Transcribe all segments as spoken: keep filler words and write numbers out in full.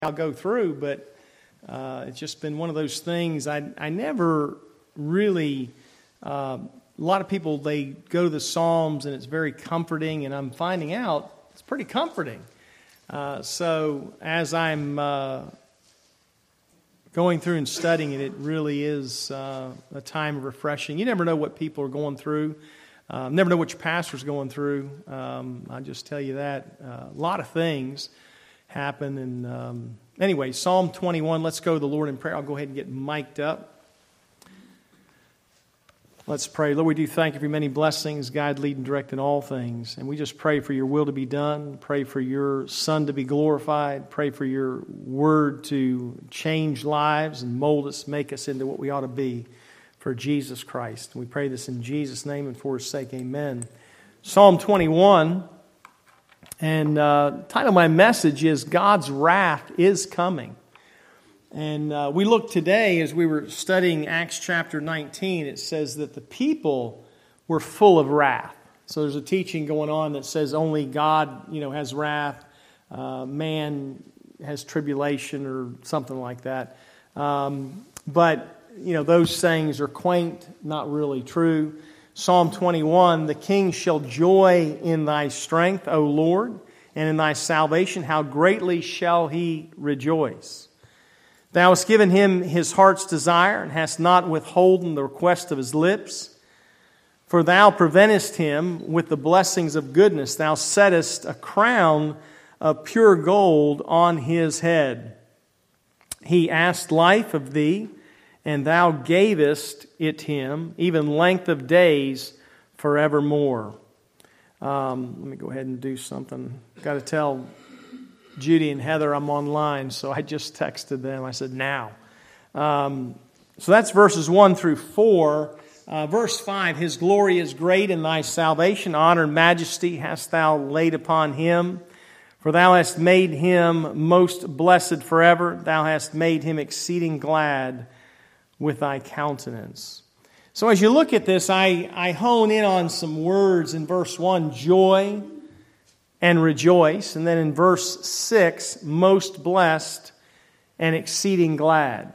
I'll go through, but uh, it's just been one of those things. I I never really. Uh, a lot of people, they go to the Psalms and it's very comforting, and I'm finding out it's pretty comforting. Uh, so as I'm uh, going through and studying it, it really is uh, a time of refreshing. You never know what people are going through. Uh, never know what your pastor's going through. Um, I just tell you that. Uh, a lot of things happen. And um, anyway, Psalm twenty-one, let's go to the Lord in prayer. I'll go ahead and get mic'd up. Let's pray. Lord, we do thank you for your many blessings, guide, lead, and direct in all things. And we just pray for your will to be done. Pray for your Son to be glorified. Pray for your word to change lives and mold us, make us into what we ought to be for Jesus Christ. And we pray this in Jesus' name and for his sake. Amen. Psalm twenty-one. And uh, the title of my message is God's Wrath is Coming. And uh, we looked today as we were studying Acts chapter nineteen. It says that the people were full of wrath. So there's a teaching going on that says only God, you know, has wrath. Uh, man has tribulation or something like that. Um, but, you know, those sayings are quaint, not really true. Psalm twenty-one, the king shall joy in thy strength, O Lord, and in thy salvation, how greatly shall he rejoice. Thou hast given him his heart's desire, and hast not withholden the request of his lips. For thou preventest him with the blessings of goodness. Thou settest a crown of pure gold on his head. He asked life of thee, and thou gavest it him, even length of days forevermore. Um, let me go ahead and do something. Got to tell Judy and Heather I'm online, so I just texted them. I said, now. Um, so that's verses one through four. Uh, verse five, his glory is great in thy salvation. Honor and majesty hast thou laid upon him. For thou hast made him most blessed forever. Thou hast made him exceeding glad with thy countenance. So as you look at this, I, I hone in on some words in verse one, joy and rejoice. And then in verse six, most blessed and exceeding glad.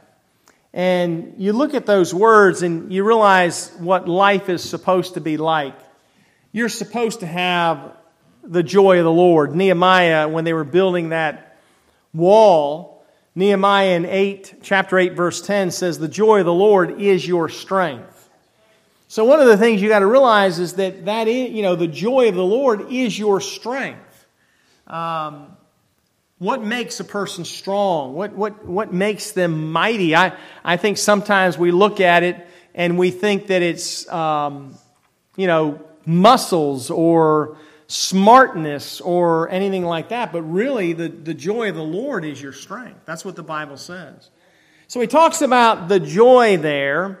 And you look at those words and you realize what life is supposed to be like. You're supposed to have the joy of the Lord. Nehemiah, when they were building that wall, Nehemiah in eight, chapter eight, verse ten says, the joy of the Lord is your strength. So one of the things you got to realize is that that is, you know, the joy of the Lord is your strength. Um, what makes a person strong? What what what makes them mighty? I I think sometimes we look at it and we think that it's um, you know muscles or smartness or anything like that. But really, the the joy of the Lord is your strength. That's what the Bible says. So he talks about the joy there.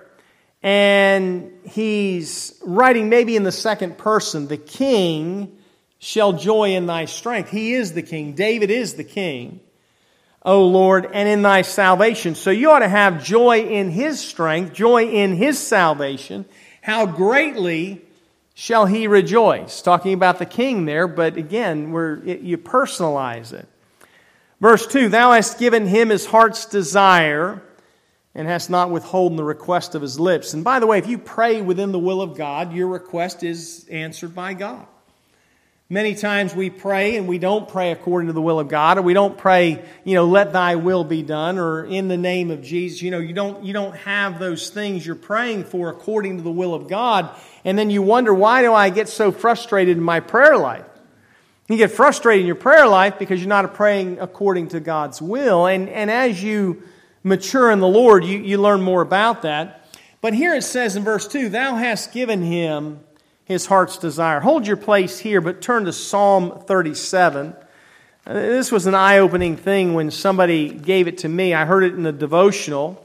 And he's writing maybe in the second person, the king shall joy in thy strength. He is the king. David is the king, O Lord, and in thy salvation. So you ought to have joy in his strength, joy in his salvation. How greatly shall he rejoice? Talking about the king there, but again, where you personalize it. Verse two, thou hast given him his heart's desire, and hast not withholden the request of his lips. And by the way, if you pray within the will of God, your request is answered by God. Many times we pray and we don't pray according to the will of God, or we don't pray, you know, let thy will be done, or in the name of Jesus. You know, you don't you don't have those things you're praying for according to the will of God. And then you wonder, why do I get so frustrated in my prayer life? You get frustrated in your prayer life because you're not praying according to God's will. And, and as you mature in the Lord, you, you learn more about that. But here it says in verse two, thou hast given him his heart's desire. Hold your place here, but turn to Psalm thirty-seven. Uh, this was an eye-opening thing when somebody gave it to me. I heard it in a devotional.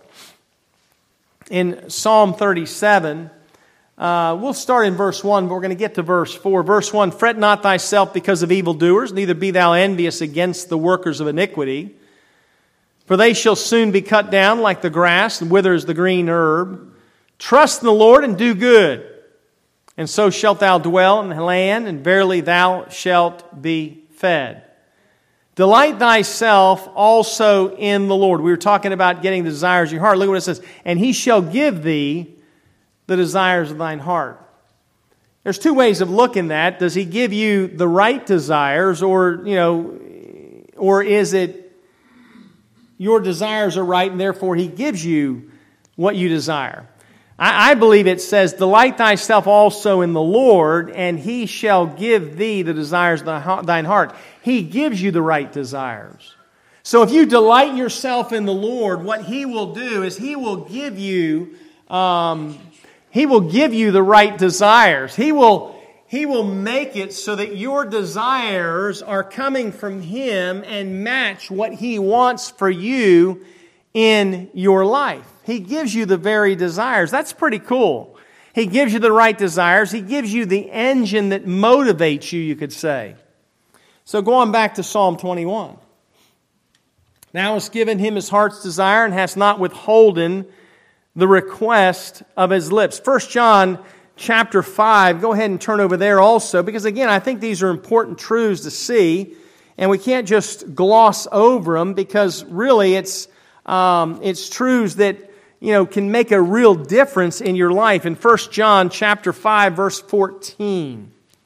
In Psalm thirty-seven, uh, we'll start in verse one, but we're going to get to verse four. Verse one, fret not thyself because of evildoers, neither be thou envious against the workers of iniquity. For they shall soon be cut down like the grass and wither as the green herb. Trust in the Lord and do good, and so shalt thou dwell in the land, and verily thou shalt be fed. Delight thyself also in the Lord. We were talking about getting the desires of your heart. Look what it says. And He shall give thee the desires of thine heart. There's two ways of looking at that. Does He give you the right desires, or, you know, or is it your desires are right and therefore He gives you what you desire? I, I believe it says, delight thyself also in the Lord, and He shall give thee the desires of thine heart. He gives you the right desires. So if you delight yourself in the Lord, what He will do is He will give you, um, He will give you the right desires. He will, He will make it so that your desires are coming from Him and match what He wants for you in your life. He gives you the very desires. That's pretty cool. He gives you the right desires. He gives you the engine that motivates you, you could say. So going back to Psalm twenty-one. Thou hast given him his heart's desire, and hast not withholden the request of his lips. First John chapter five, go ahead and turn over there also, because again, I think these are important truths to see, and we can't just gloss over them, because really it's um, it's truths that, you know, can make a real difference in your life. In First John chapter five, verse fourteen.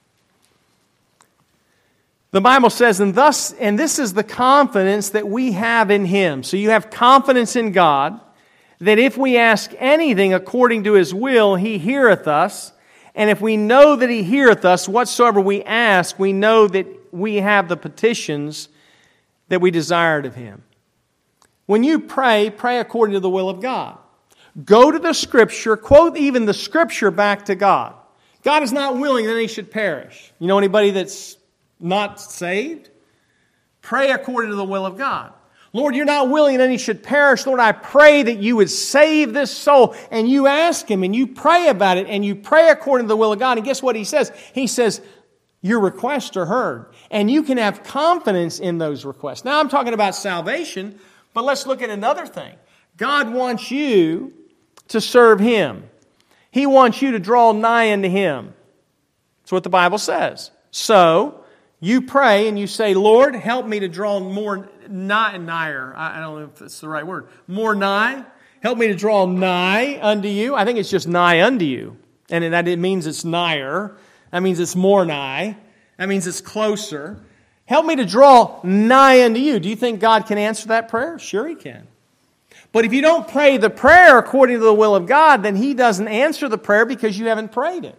The Bible says, and thus, and this is the confidence that we have in Him. So you have confidence in God, that if we ask anything according to His will, He heareth us. And if we know that He heareth us, whatsoever we ask, we know that we have the petitions that we desired of Him. When you pray, pray according to the will of God. Go to the Scripture, quote even the Scripture back to God. God is not willing that any should perish. You know anybody that's not saved? Pray according to the will of God. Lord, you're not willing that any should perish. Lord, I pray that you would save this soul. And you ask Him and you pray about it and you pray according to the will of God. And guess what He says? He says, your requests are heard. And you can have confidence in those requests. Now I'm talking about salvation, but let's look at another thing. God wants you to serve Him. He wants you to draw nigh unto Him. That's what the Bible says. So, you pray and you say, Lord, help me to draw more nigh, nigher. I don't know if that's the right word. More nigh. Help me to draw nigh unto you. I think it's just nigh unto you. And that it means it's nigher. That means it's more nigh. That means it's closer. Help me to draw nigh unto you. Do you think God can answer that prayer? Sure He can. But if you don't pray the prayer according to the will of God, then He doesn't answer the prayer because you haven't prayed it.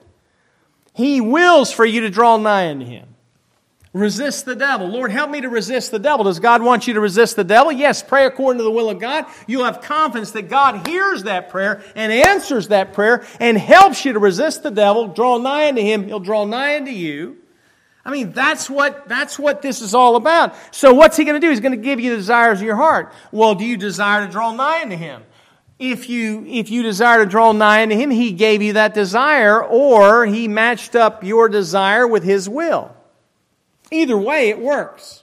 He wills for you to draw nigh unto Him. Resist the devil. Lord, help me to resist the devil. Does God want you to resist the devil? Yes, pray according to the will of God. You'll have confidence that God hears that prayer and answers that prayer and helps you to resist the devil. Draw nigh unto Him. He'll draw nigh unto you. I mean, that's what, that's what this is all about. So what's He going to do? He's going to give you the desires of your heart. Well, do you desire to draw nigh unto Him? If you, if you desire to draw nigh unto Him, He gave you that desire, or He matched up your desire with His will. Either way, it works.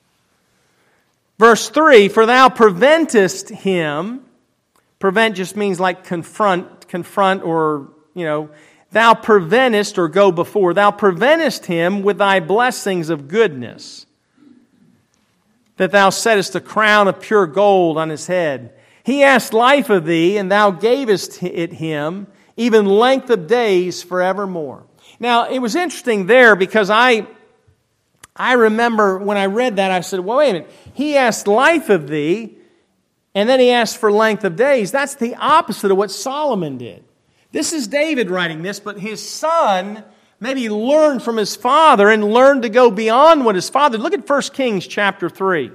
Verse three, for thou preventest him. Prevent just means like confront, confront or, you know, thou preventest or go before. Thou preventest him with thy blessings of goodness, that thou settest a crown of pure gold on his head. He asked life of thee, and thou gavest it him, even length of days forevermore. Now, it was interesting there because I... I remember when I read that, I said, well, wait a minute. He asked life of thee, and then he asked for length of days. That's the opposite of what Solomon did. This is David writing this, but his son maybe learned from his father and learned to go beyond what his father did. Look at First Kings chapter three.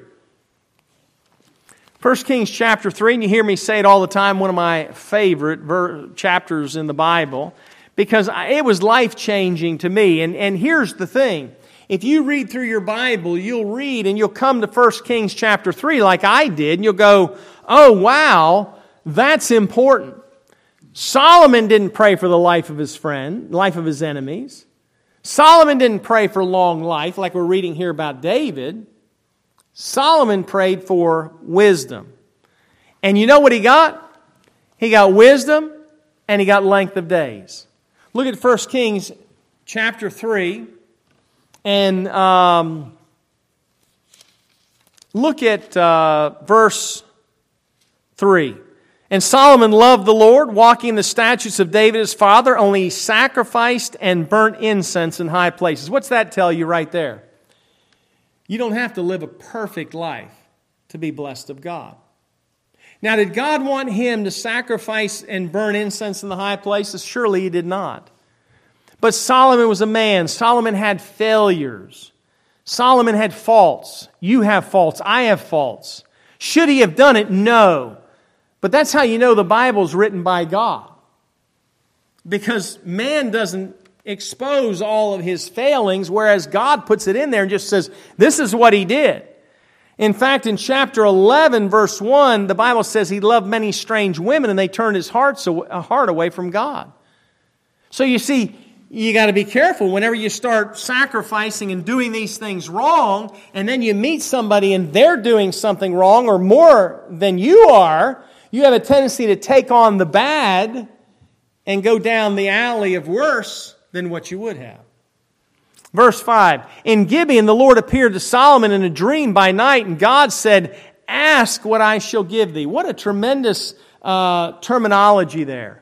First Kings chapter three, and you hear me say it all the time, one of my favorite ver- chapters in the Bible, because it was life-changing to me. And, and here's the thing. If you read through your Bible, you'll read and you'll come to First Kings chapter three like I did, and you'll go, oh, wow, that's important. Solomon didn't pray for the life of his friend, life of his enemies. Solomon didn't pray for long life like we're reading here about David. Solomon prayed for wisdom. And you know what he got? He got wisdom and he got length of days. Look at First Kings chapter three. And um, Look at uh, verse three. And Solomon loved the Lord, walking in the statutes of David his father, only he sacrificed and burnt incense in high places. What's that tell you right there? You don't have to live a perfect life to be blessed of God. Now, did God want him to sacrifice and burn incense in the high places? Surely he did not. But Solomon was a man. Solomon had failures. Solomon had faults. You have faults. I have faults. Should he have done it? No. But that's how you know the Bible's written by God. Because man doesn't expose all of his failings, whereas God puts it in there and just says, this is what he did. In fact, in chapter eleven, verse one, the Bible says he loved many strange women and they turned his heart away from God. So you see, you got to be careful whenever you start sacrificing and doing these things wrong, and then you meet somebody and they're doing something wrong or more than you are, you have a tendency to take on the bad and go down the alley of worse than what you would have. Verse five, in Gibeon the Lord appeared to Solomon in a dream by night, and God said, ask what I shall give thee. What a tremendous uh, terminology there.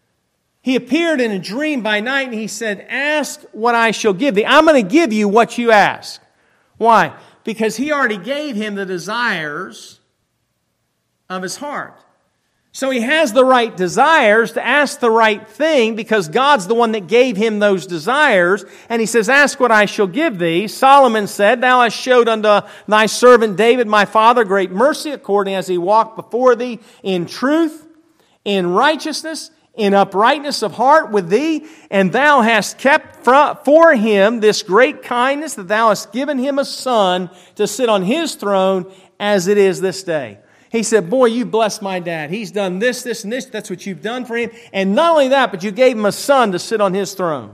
He appeared in a dream by night and he said, ask what I shall give thee. I'm going to give you what you ask. Why? Because he already gave him the desires of his heart. So he has the right desires to ask the right thing because God's the one that gave him those desires. And he says, ask what I shall give thee. Solomon said, thou hast showed unto thy servant David my father great mercy, according as he walked before thee in truth, in righteousness, in uprightness of heart with thee, and thou hast kept for him this great kindness, that thou hast given him a son to sit on his throne as it is this day. He said, boy, you blessed my dad. He's done this, this, and this. That's what you've done for him. And not only that, but you gave him a son to sit on his throne.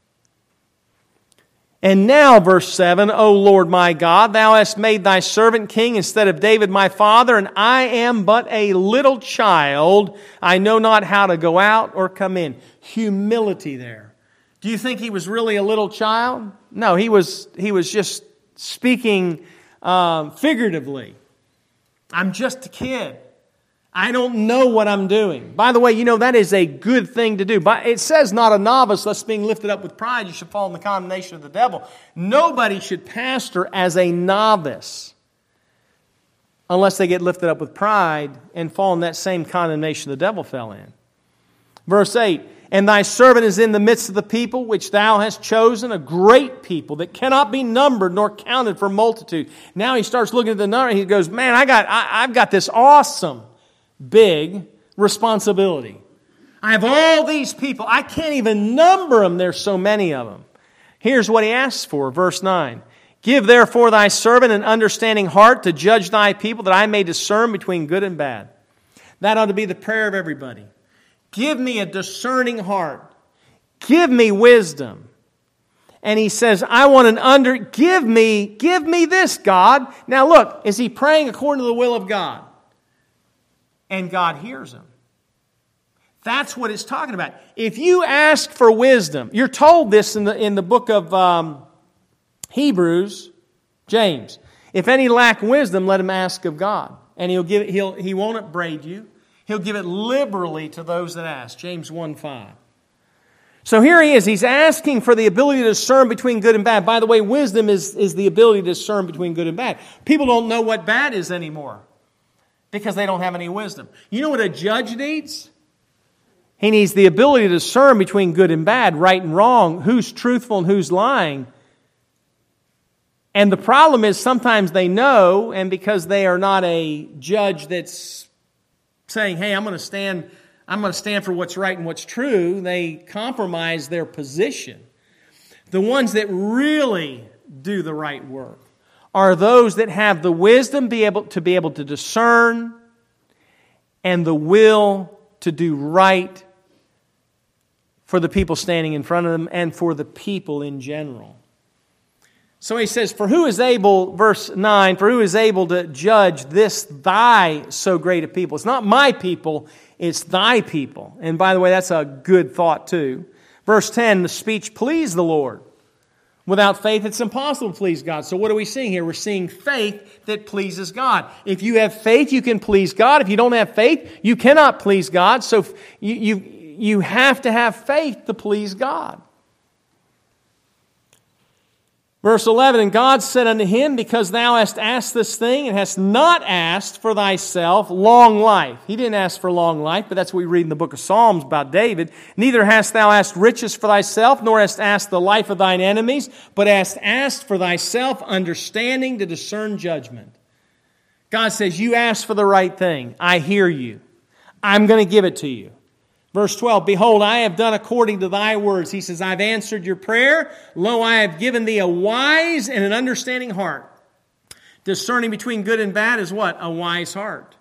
And now, verse seven, O Lord my God, thou hast made thy servant king instead of David my father, and I am but a little child. I know not how to go out or come in. Humility there. Do you think he was really a little child? No, he was, he was just speaking um, figuratively. I'm just a kid. I don't know what I'm doing. By the way, you know, that is a good thing to do. But it says not a novice, lest being lifted up with pride, you should fall in the condemnation of the devil. Nobody should pastor as a novice unless they get lifted up with pride and fall in that same condemnation the devil fell in. Verse eight, and thy servant is in the midst of the people which thou hast chosen, a great people that cannot be numbered nor counted for multitude. Now he starts looking at the number and he goes, man, I got, I, I've got this awesome big responsibility. I have all these people. I can't even number them. There's so many of them. Here's what he asks for, verse nine. Give therefore thy servant an understanding heart to judge thy people, that I may discern between good and bad. That ought to be the prayer of everybody. Give me a discerning heart. Give me wisdom. And he says, I want an under, give me, give me this, God. Now look, is he praying according to the will of God? And God hears him. That's what it's talking about. If you ask for wisdom, you're told this in the in the book of um, Hebrews, James. If any lack wisdom, let him ask of God, and he'll give it. He'll he won't upbraid you. He'll give it liberally to those that ask. James one five. So here he is. He's asking for the ability to discern between good and bad. By the way, wisdom is is the ability to discern between good and bad. People don't know what bad is anymore, because they don't have any wisdom. You know what a judge needs? He needs the ability to discern between good and bad, right and wrong, who's truthful and who's lying. And the problem is sometimes they know, and because they are not a judge that's saying, hey, I'm going to stand, I'm going to stand for what's right and what's true, they compromise their position. The ones that really do the right work are those that have the wisdom be able to be able to discern and the will to do right for the people standing in front of them and for the people in general. So he says, for who is able, verse nine, for who is able to judge this thy so great a people? It's not my people, it's thy people. And by the way, that's a good thought too. Verse ten, the speech pleased the Lord. Without faith, it's impossible to please God. So what are we seeing here? We're seeing faith that pleases God. If you have faith, you can please God. If you don't have faith, you cannot please God. So you, you, you have to have faith to please God. Verse eleven, and God said unto him, because thou hast asked this thing, and hast not asked for thyself long life. He didn't ask for long life, but that's what we read in the book of Psalms about David. Neither hast thou asked riches for thyself, nor hast asked the life of thine enemies, but hast asked for thyself understanding to discern judgment. God says, you asked for the right thing. I hear you. I'm going to give it to you. Verse twelve, behold, I have done according to thy words. He says, I've answered your prayer. Lo, I have given thee a wise and an understanding heart. Discerning between good and bad is what? A wise heart.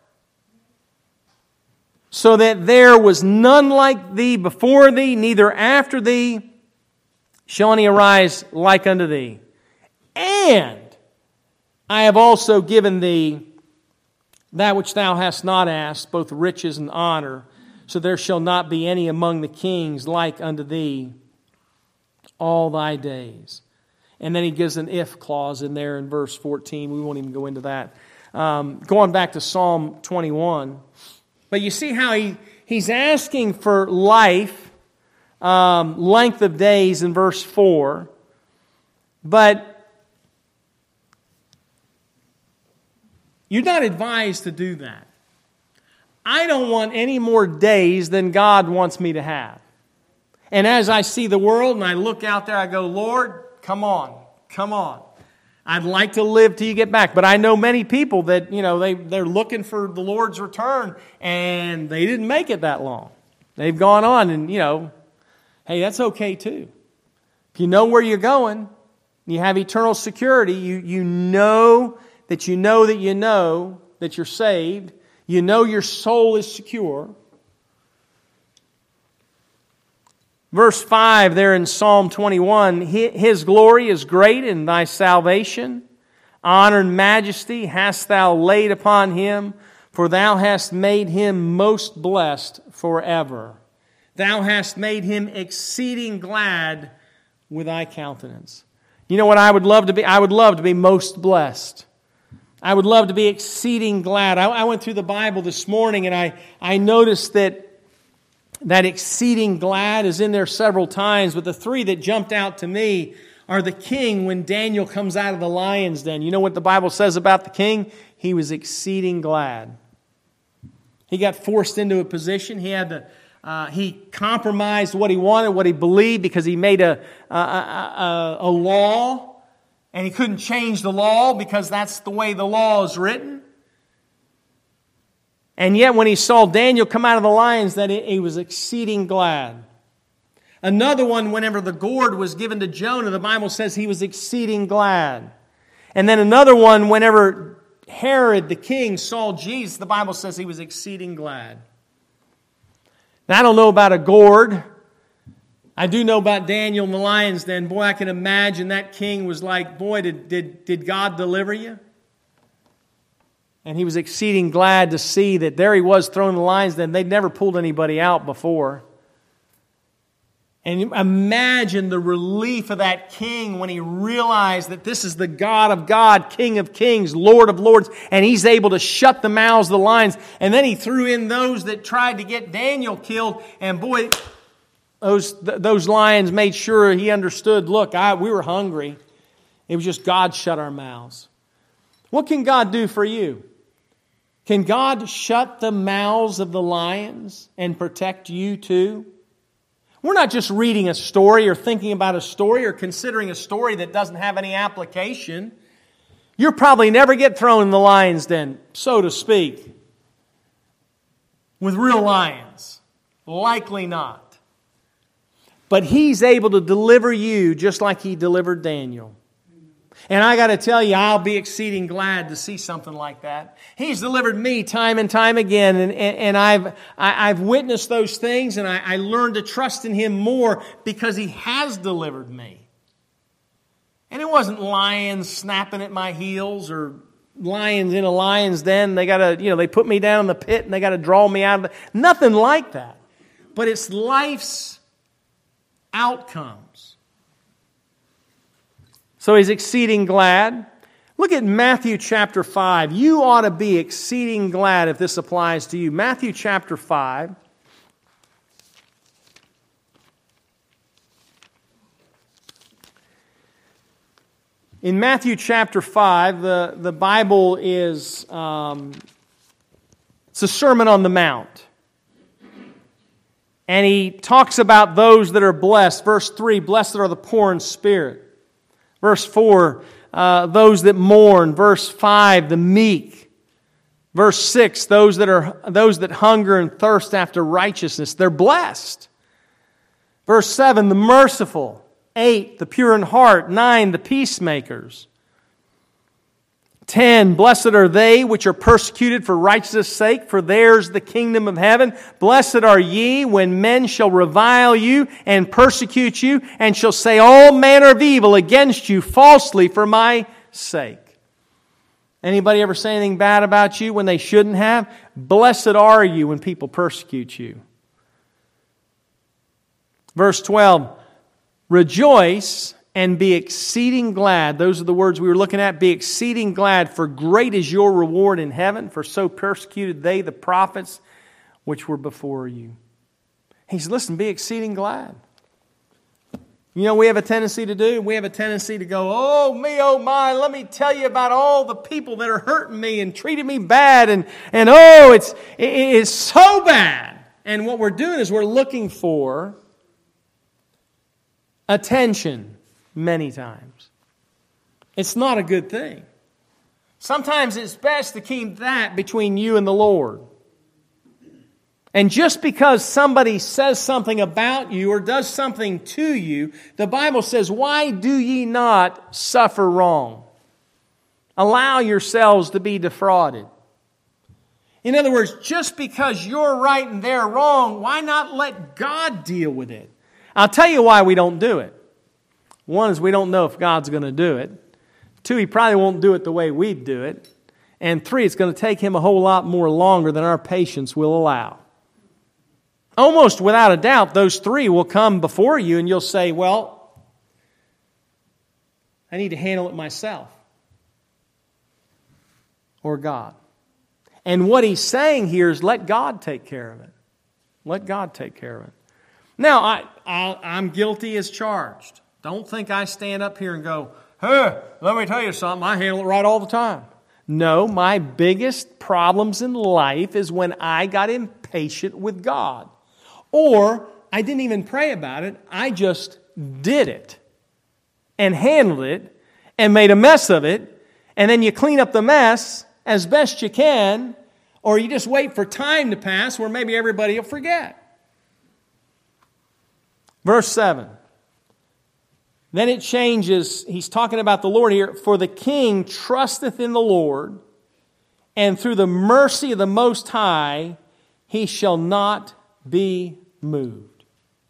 So that there was none like thee before thee, neither after thee shall any arise like unto thee. And I have also given thee that which thou hast not asked, both riches and honor, so there shall not be any among the kings like unto thee all thy days. And then he gives an if clause in there in verse fourteen. We won't even go into that. Um, going back to Psalm twenty-one. But you see how he, he's asking for life, um, length of days in verse four. But you're not advised to do that. I don't want any more days than God wants me to have. And as I see the world and I look out there, I go, Lord, come on, come on. I'd like to live till you get back. But I know many people that, you know, they, they're looking for the Lord's return and they didn't make it that long. They've gone on and, you know, hey, that's okay too. If you know where you're going, you have eternal security, you, you know that you know that you know that you're saved. You know your soul is secure. Verse five there in Psalm twenty-one, His glory is great in thy salvation. Honor and majesty hast thou laid upon him, for thou hast made him most blessed forever. Thou hast made him exceeding glad with thy countenance. You know what I would love to be? I would love to be most blessed. I would love to be exceeding glad. I, I went through the Bible this morning and I, I noticed that that exceeding glad is in there several times, but the three that jumped out to me are the king when Daniel comes out of the lion's den. You know what the Bible says about the king? He was exceeding glad. He got forced into a position. He had to, uh, he compromised what he wanted, what he believed, because he made a, a, a, a law. And he couldn't change the law because that's the way the law is written. And yet when he saw Daniel come out of the lions, that he was exceeding glad. Another one, whenever the gourd was given to Jonah, the Bible says he was exceeding glad. And then another one, whenever Herod the king saw Jesus, the Bible says he was exceeding glad. Now I don't know about a gourd. I do know about Daniel in the lion's den. Boy, I can imagine that king was like, boy, did, did, did God deliver you? And he was exceeding glad to see that there he was thrown in the lion's den. They'd never pulled anybody out before. And imagine the relief of that king when he realized that this is the God of God, King of kings, Lord of lords, and he's able to shut the mouths of the lions. And then he threw in those that tried to get Daniel killed, and boy, Those those lions made sure he understood, look, I, we were hungry. It was just God shut our mouths. What can God do for you? Can God shut the mouths of the lions and protect you too? We're not just reading a story or thinking about a story or considering a story that doesn't have any application. You'll probably never get thrown in the lion's den, so to speak, with real lions. Likely not. But He's able to deliver you just like He delivered Daniel. And I got to tell you, I'll be exceeding glad to see something like that. He's delivered me time and time again, and, and, and I've I, I've witnessed those things, and I, I learned to trust in Him more because He has delivered me. And it wasn't lions snapping at my heels or lions in a lion's den. They got to, you know, they put me down in the pit and they got to draw me out of the... Nothing like that. But it's life's outcomes. So he's exceeding glad. Look at Matthew chapter five. You ought to be exceeding glad if this applies to you. Matthew chapter five. In Matthew chapter five, the, the Bible is, um, it's a Sermon on the Mount. And he talks about those that are blessed. Verse three, blessed are the poor in spirit. Verse four, uh, those that mourn. Verse five, the meek. Verse six, those that are those that hunger and thirst after righteousness. They're blessed. Verse seven, the merciful. Eight, the pure in heart. Nine, the peacemakers. Ten, blessed are they which are persecuted for righteousness' sake, for theirs the kingdom of heaven. Blessed are ye when men shall revile you and persecute you, and shall say all manner of evil against you falsely for my sake. Anybody ever say anything bad about you when they shouldn't have? Blessed are you when people persecute you. Verse twelve, rejoice and be exceeding glad. Those are the words we were looking at. Be exceeding glad, for great is your reward in heaven, for so persecuted they the prophets which were before you. He said, listen, be exceeding glad. You know, we have a tendency to do, we have a tendency to go, oh me, oh my, let me tell you about all the people that are hurting me and treating me bad, and, and oh, it's, it, it's so bad. And what we're doing is we're looking for attention many times. It's not a good thing. Sometimes it's best to keep that between you and the Lord. And just because somebody says something about you or does something to you, the Bible says, why do ye not suffer wrong? Allow yourselves to be defrauded. In other words, just because you're right and they're wrong, why not let God deal with it? I'll tell you why we don't do it. One is we don't know if God's going to do it. Two, He probably won't do it the way we'd do it. And three, it's going to take Him a whole lot more longer than our patience will allow. Almost without a doubt, those three will come before you and you'll say, well, I need to handle it myself. Or God. And what He's saying here is let God take care of it. Let God take care of it. Now, I, I, I'm guilty as charged. Don't think I stand up here and go, hey, let me tell you something, I handle it right all the time. No, my biggest problems in life is when I got impatient with God. Or I didn't even pray about it, I just did it. And handled it, and made a mess of it, and then you clean up the mess as best you can, or you just wait for time to pass where maybe everybody will forget. Verse seven. Then it changes. He's talking about the Lord here. For the king trusteth in the Lord, and through the mercy of the Most High, he shall not be moved.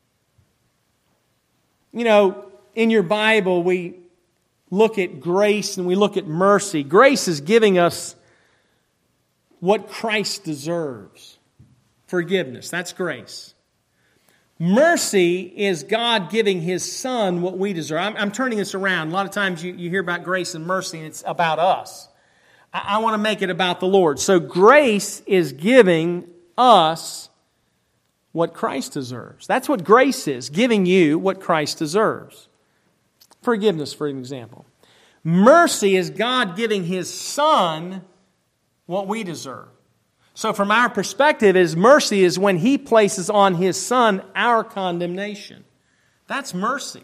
You know, in your Bible, we look at grace and we look at mercy. Grace is giving us what Christ deserves. Forgiveness. That's grace. Mercy is God giving His Son what we deserve. I'm, I'm turning this around. A lot of times you, you hear about grace and mercy and it's about us. I, I want to make it about the Lord. So grace is giving us what Christ deserves. That's what grace is, giving you what Christ deserves. Forgiveness, for an example. Mercy is God giving His Son what we deserve. So from our perspective, His mercy is when He places on His Son our condemnation. That's mercy.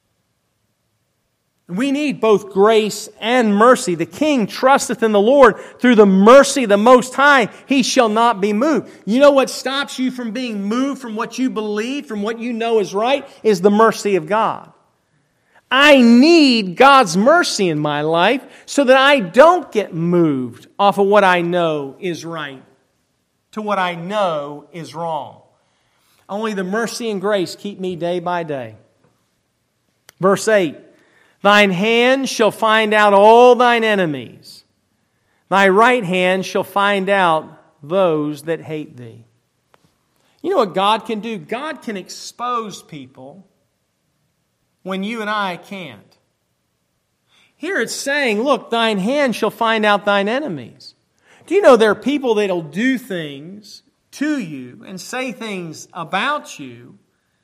We need both grace and mercy. The king trusteth in the Lord. Through the mercy of the Most High, he shall not be moved. You know what stops you from being moved from what you believe, from what you know is right, is the mercy of God. I need God's mercy in my life so that I don't get moved off of what I know is right to what I know is wrong. Only the mercy and grace keep me day by day. Verse eight. Thine hand shall find out all thine enemies. Thy right hand shall find out those that hate thee. You know what God can do? God can expose people when you and I can't. Here it's saying, look, thine hand shall find out thine enemies. Do you know there are people that'll do things to you and say things about you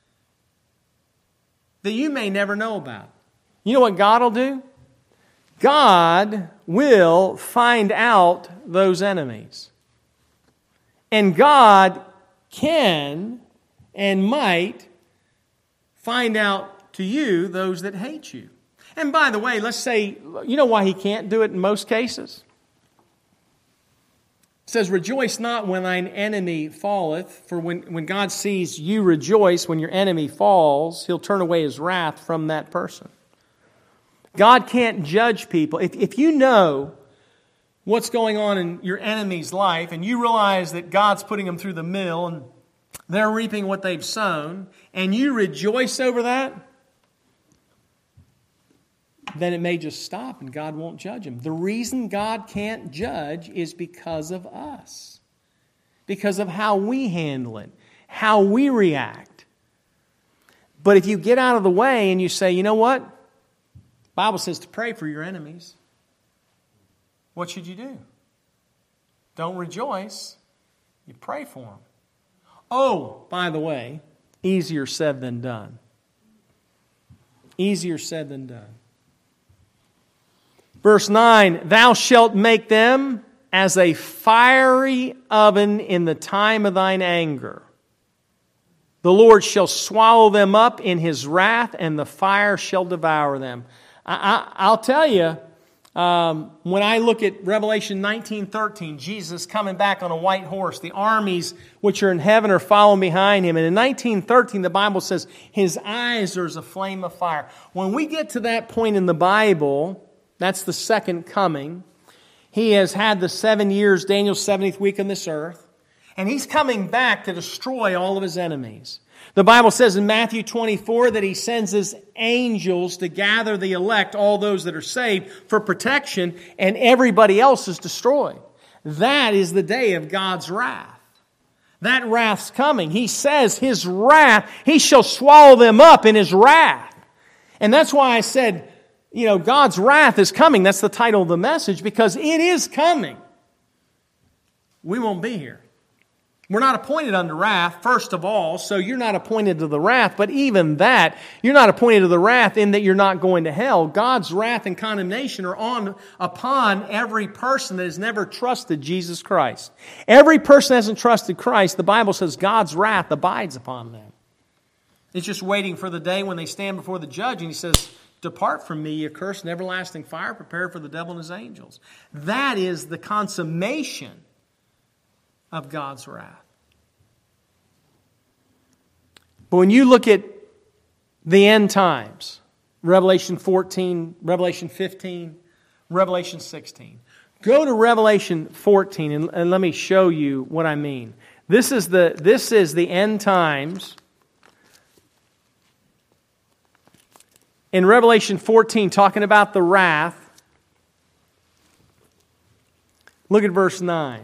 that you may never know about? You know what God will do? God will find out those enemies. And God can and might find out to you those that hate you. And by the way, let's say, you know why He can't do it in most cases? It says, rejoice not when thine enemy falleth, for when, when God sees you rejoice when your enemy falls, He'll turn away His wrath from that person. God can't judge people. If, if you know what's going on in your enemy's life and you realize that God's putting them through the mill and they're reaping what they've sown, and you rejoice over that, then it may just stop and God won't judge them. The reason God can't judge is because of us. Because of how we handle it, how we react. But if you get out of the way and you say, you know what? The Bible says to pray for your enemies. What should you do? Don't rejoice. You pray for them. Oh, by the way, easier said than done. Easier said than done. Verse nine, thou shalt make them as a fiery oven in the time of thine anger. The Lord shall swallow them up in His wrath, and the fire shall devour them. I, I, I'll tell you, um, when I look at Revelation nineteen thirteen, Jesus coming back on a white horse, the armies which are in heaven are following behind Him. And in nineteen thirteen, the Bible says, His eyes are as a flame of fire. When we get to that point in the Bible, that's the second coming. He has had the seven years, Daniel's seventieth week on this earth. And He's coming back to destroy all of His enemies. The Bible says in Matthew twenty-four that He sends His angels to gather the elect, all those that are saved, for protection, and everybody else is destroyed. That is the day of God's wrath. That wrath's coming. He says His wrath, He shall swallow them up in His wrath. And that's why I said, you know, God's wrath is coming. That's the title of the message, because it is coming. We won't be here. We're not appointed unto wrath, first of all, so you're not appointed to the wrath. But even that, you're not appointed to the wrath in that you're not going to hell. God's wrath and condemnation are on upon every person that has never trusted Jesus Christ. Every person that hasn't trusted Christ, the Bible says God's wrath abides upon them. It's just waiting for the day when they stand before the judge and He says, depart from me, ye accursed, and everlasting fire prepared for the devil and his angels. That is the consummation of God's wrath. But when you look at the end times, Revelation fourteen, Revelation fifteen, Revelation sixteen, go to Revelation fourteen and, and let me show you what I mean. This is the, this is the end times. In Revelation fourteen, talking about the wrath, look at verse nine.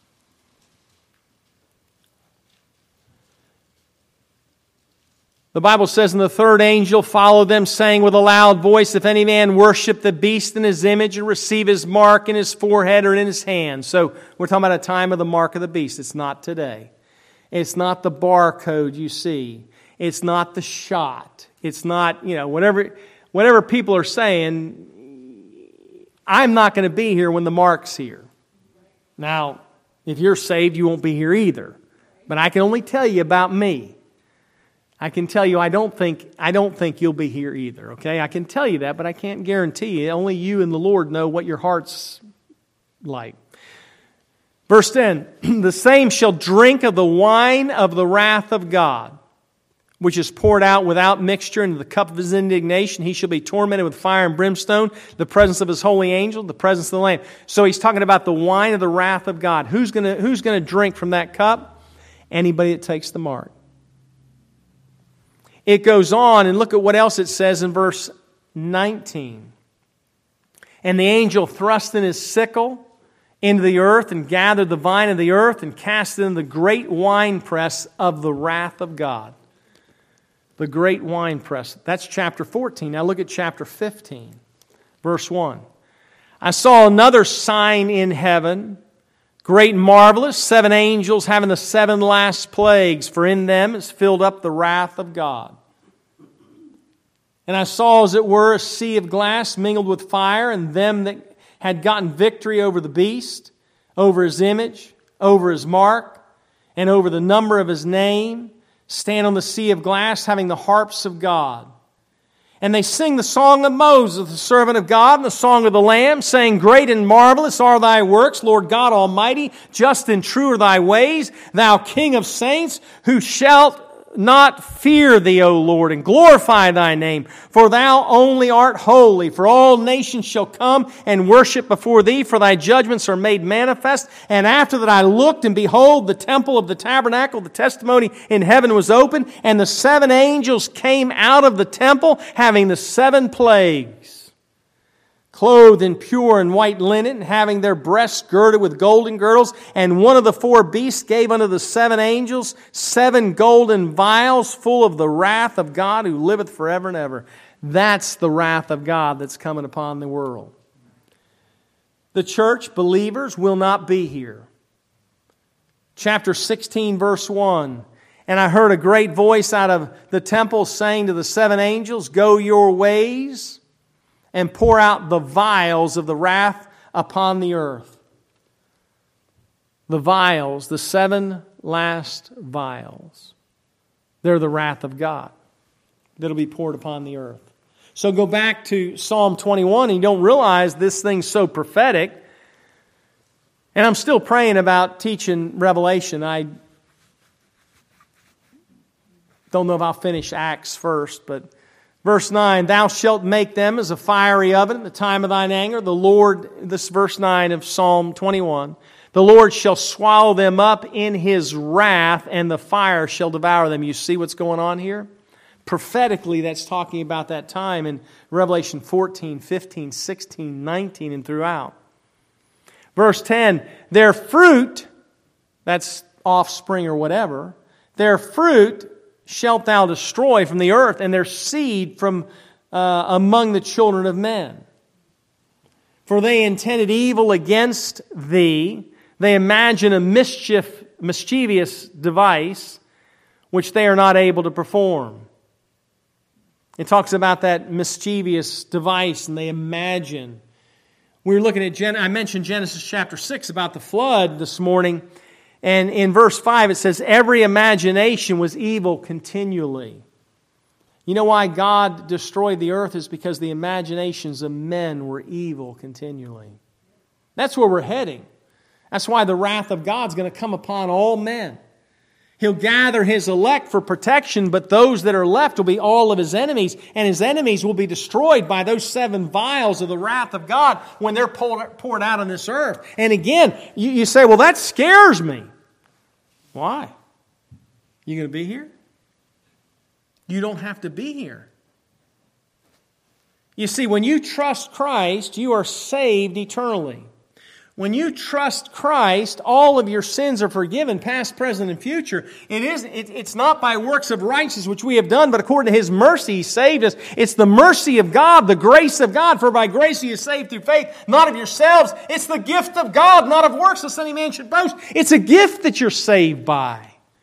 The Bible says, and the third angel followed them, saying with a loud voice, if any man worship the beast in his image and receive his mark in his forehead or in his hand. So we're talking about a time of the mark of the beast. It's not today. It's not the barcode you see. It's not the shot. It's not, you know, whatever, whatever people are saying. I'm not going to be here when the mark's here. Now, if you're saved, you won't be here either. But I can only tell you about me. I can tell you I don't think I don't think you'll be here either, okay? I can tell you that, but I can't guarantee you. Only you and the Lord know what your heart's like. Verse ten, the same shall drink of the wine of the wrath of God, which is poured out without mixture into the cup of His indignation. He shall be tormented with fire and brimstone, the presence of His holy angel, the presence of the Lamb. So He's talking about the wine of the wrath of God. Who's going to, who's going to drink from that cup? Anybody that takes the mark. It goes on, and look at what else it says in verse nineteen. And the angel thrust in his sickle into the earth and gathered the vine of the earth and cast it in the great winepress of the wrath of God. The great winepress. That's chapter fourteen. Now look at chapter fifteen. Verse one. I saw another sign in heaven, great and marvelous, seven angels having the seven last plagues, for in them is filled up the wrath of God. And I saw, as it were, a sea of glass mingled with fire, and them that had gotten victory over the beast, over his image, over his mark, and over the number of his name, stand on the sea of glass, having the harps of God. And they sing the song of Moses, the servant of God, and the song of the Lamb, saying, Great and marvelous are thy works, Lord God Almighty. Just and true are thy ways, thou King of saints, who shalt not fear thee, O Lord, and glorify thy name. For thou only art holy. For all nations shall come and worship before thee, for thy judgments are made manifest. And after that I looked, and behold, the temple of the tabernacle, the testimony in heaven was open, and the seven angels came out of the temple, having the seven plagues, clothed in pure and white linen, having their breasts girded with golden girdles. And one of the four beasts gave unto the seven angels seven golden vials full of the wrath of God who liveth forever and ever. That's the wrath of God that's coming upon the world. The church, believers, will not be here. Chapter sixteen, verse one. And I heard a great voice out of the temple saying to the seven angels, Go your ways, and pour out the vials of the wrath upon the earth. The vials, the seven last vials, they're the wrath of God that'll be poured upon the earth. So go back to Psalm twenty-one, and you don't realize this thing's so prophetic. And I'm still praying about teaching Revelation. I don't know if I'll finish Acts first, but verse nine, Thou shalt make them as a fiery oven in the time of thine anger. The Lord, this is verse nine of Psalm twenty-one, the Lord shall swallow them up in His wrath, and the fire shall devour them. You see what's going on here? Prophetically, that's talking about that time in Revelation fourteen, fifteen, sixteen, nineteen, and throughout. Verse ten, their fruit, that's offspring or whatever, their fruit shalt thou destroy from the earth, and their seed from uh, among the children of men. For they intended evil against thee. They imagine a mischief, mischievous device, which they are not able to perform. It talks about that mischievous device, and they imagine. We were looking at, Gen- I mentioned Genesis chapter six about the flood this morning. And in verse five it says, every imagination was evil continually. You know why God destroyed the earth is because the imaginations of men were evil continually. That's where we're heading. That's why the wrath of God's going to come upon all men. He'll gather His elect for protection, but those that are left will be all of His enemies, and His enemies will be destroyed by those seven vials of the wrath of God when they're poured out on this earth. And again, you, you say, well, that scares me. Why? You going to be here? You don't have to be here. You see, when you trust Christ, you are saved eternally. When you trust Christ, all of your sins are forgiven, past, present, and future. It is, it, it's not by works of righteousness which we have done, but according to His mercy, He saved us. It's the mercy of God, the grace of God. For by grace He is saved through faith, not of yourselves. It's the gift of God, not of works, lest any man should boast. It's a gift that you're saved by.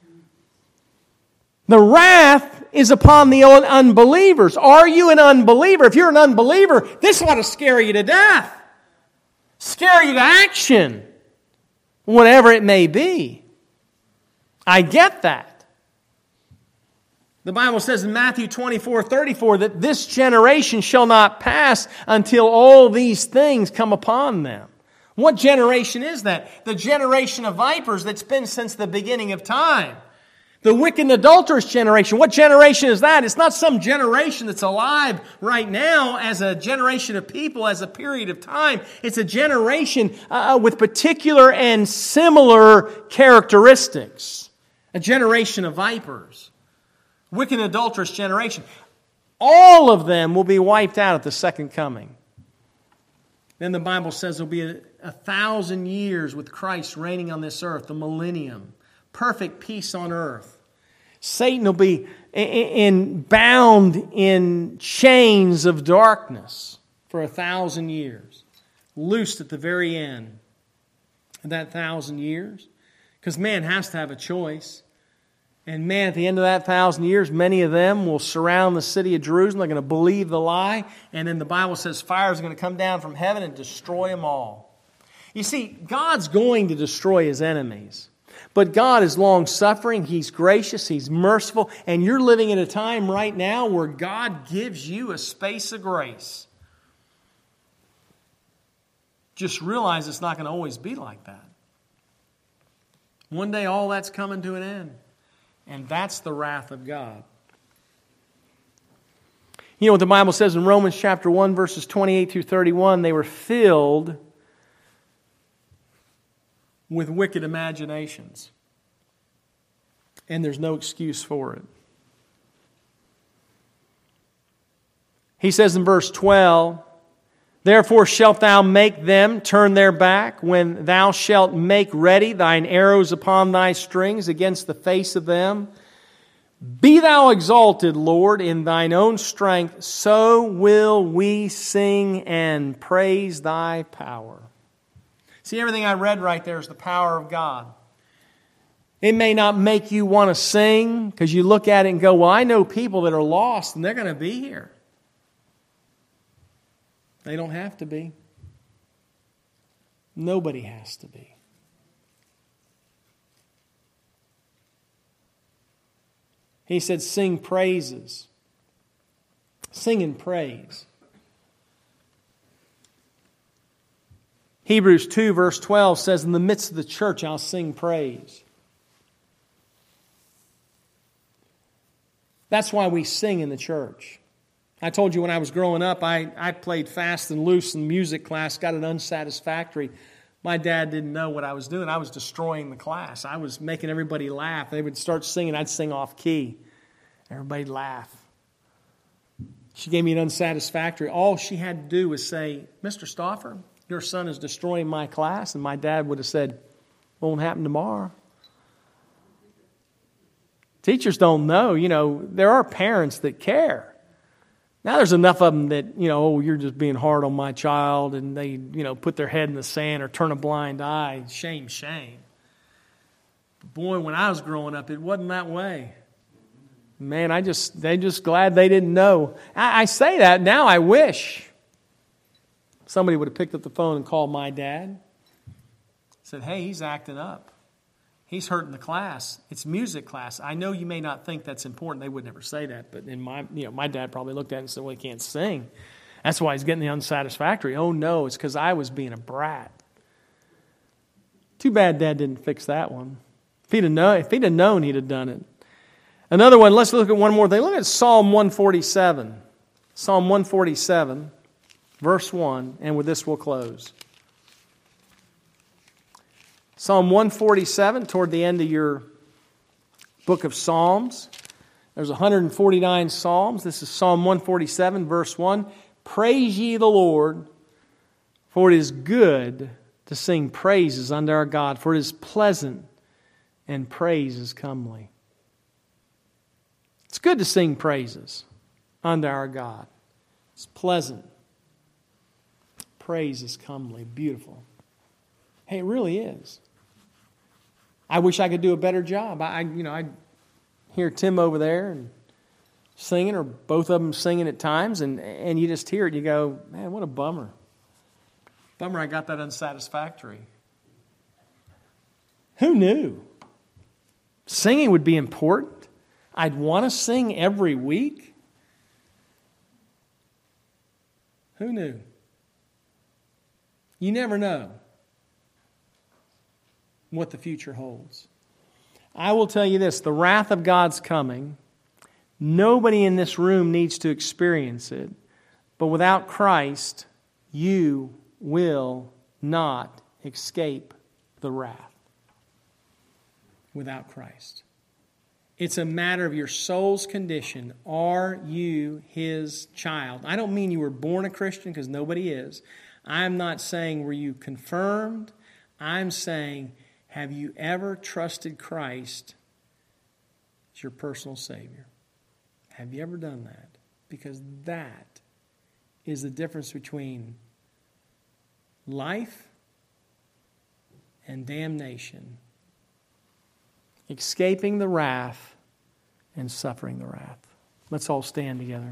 The wrath is upon the unbelievers. Are you an unbeliever? If you're an unbeliever, this ought to scare you to death. Scare you to action, whatever it may be. I get that. The Bible says in Matthew twenty-four, thirty-four that this generation shall not pass until all these things come upon them. What generation is that? The generation of vipers that's been since the beginning of time. The wicked and adulterous generation. What generation is that? It's not some generation that's alive right now as a generation of people, as a period of time. It's a generation uh, with particular and similar characteristics. A generation of vipers. Wicked and adulterous generation. All of them will be wiped out at the second coming. Then the Bible says there'll be a, a thousand years with Christ reigning on this earth, the millennium. Perfect peace on earth. Satan will be in, in, bound in chains of darkness. for a thousand years, loosed at the very end of that thousand years. Because man has to have a choice. And man, at the end of that thousand years, many of them will surround the city of Jerusalem. They're going to believe the lie. And then the Bible says fire is going to come down from heaven and destroy them all. You see, God's going to destroy His enemies. But God is long-suffering. He's gracious. He's merciful. And you're living in a time right now where God gives you a space of grace. Just realize it's not going to always be like that. One day all that's coming to an end. And that's the wrath of God. You know what the Bible says in Romans chapter one, verses twenty-eight through thirty-one? They were filled with wicked imaginations. And there's no excuse for it. He says in verse twelve, therefore shalt thou make them turn their back when thou shalt make ready thine arrows upon thy strings against the face of them. Be thou exalted, Lord, in thine own strength, so will we sing and praise thy power. See, everything I read right there is the power of God. It may not make you want to sing because you look at it and go, well, I know people that are lost and they're going to be here. They don't have to be. Nobody has to be. He said, sing praises. Sing in praise. Hebrews two verse twelve says, in the midst of the church I'll sing praise. That's why we sing in the church. I told you when I was growing up, I, I played fast and loose in music class, got it unsatisfactory. My dad didn't know what I was doing. I was destroying the class. I was making everybody laugh. They would start singing. I'd sing off key. Everybody'd laugh. She gave me an unsatisfactory. All she had to do was say, Mister Stauffer, your son is destroying my class. And my dad would have said, won't happen tomorrow. Teachers don't know. You know, there are parents that care. Now there's enough of them that, you know, oh, you're just being hard on my child, and they, you know, put their head in the sand or turn a blind eye. Shame, shame. But boy, when I was growing up, it wasn't that way. Man, I just, they just glad they didn't know. I, I say that now. I wish somebody would have picked up the phone and called my dad. Said, hey, he's acting up. He's hurting the class. It's music class. I know you may not think that's important. They would never say that. But in my, you know, my dad probably looked at it and said, well, he can't sing. That's why he's getting the unsatisfactory. Oh, no, it's because I was being a brat. Too bad Dad didn't fix that one. If he'd have known, if he'd have known, he'd have done it. Another one, let's look at one more thing. Look at Psalm one forty-seven. Psalm one forty-seven, verse one, and with this we'll close. Psalm one forty-seven, toward the end of your book of Psalms. There's one hundred forty-nine Psalms. This is Psalm one forty-seven, verse one. Praise ye the Lord, for it is good to sing praises unto our God, for it is pleasant and praise is comely. It's good to sing praises unto our God. It's pleasant. Praise is comely, beautiful. Hey, it really is. I wish I could do a better job. I, you know, I hear Tim over there and singing, or both of them singing at times, and, and you just hear it and you go, man, what a bummer. Bummer I got that unsatisfactory. Who knew? Singing would be important. I'd want to sing every week. Who knew? You never know what the future holds. I will tell you this, the wrath of God's coming. Nobody in this room needs to experience it. But without Christ, you will not escape the wrath. Without Christ. It's a matter of your soul's condition. Are you His child? I don't mean you were born a Christian, because nobody is. I'm not saying were you confirmed. I'm saying, have you ever trusted Christ as your personal Savior? Have you ever done that? Because that is the difference between life and damnation. Escaping the wrath and suffering the wrath. Let's all stand together.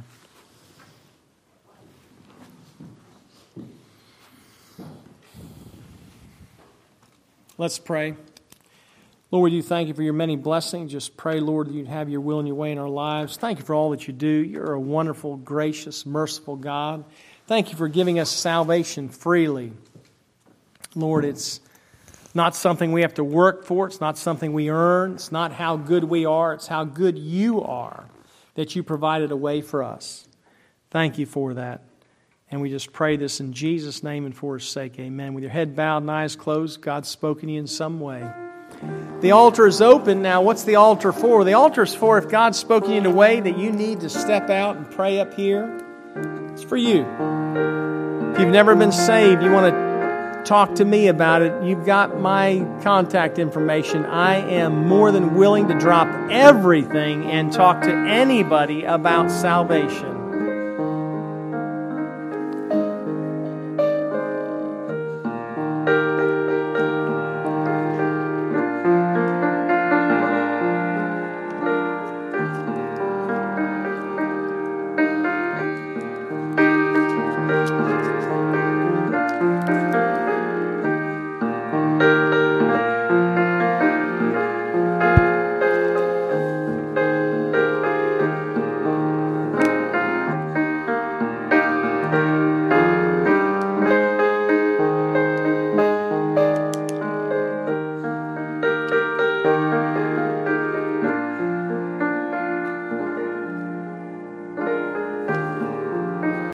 Let's pray. Lord, we do thank you for your many blessings. Just pray, Lord, that you'd have your will and your way in our lives. Thank you for all that you do. You're a wonderful, gracious, merciful God. Thank you for giving us salvation freely. Lord, it's not something we have to work for. It's not something we earn. It's not how good we are. It's how good you are that you provided a way for us. Thank you for that. And we just pray this in Jesus' name and for His sake. Amen. With your head bowed and eyes closed, God's spoken to you in some way. The altar is open. Now, what's the altar for? The altar is for if God's spoken to you in a way that you need to step out and pray up here. It's for you. If you've never been saved, you want to talk to me about it, you've got my contact information. I am more than willing to drop everything and talk to anybody about salvation.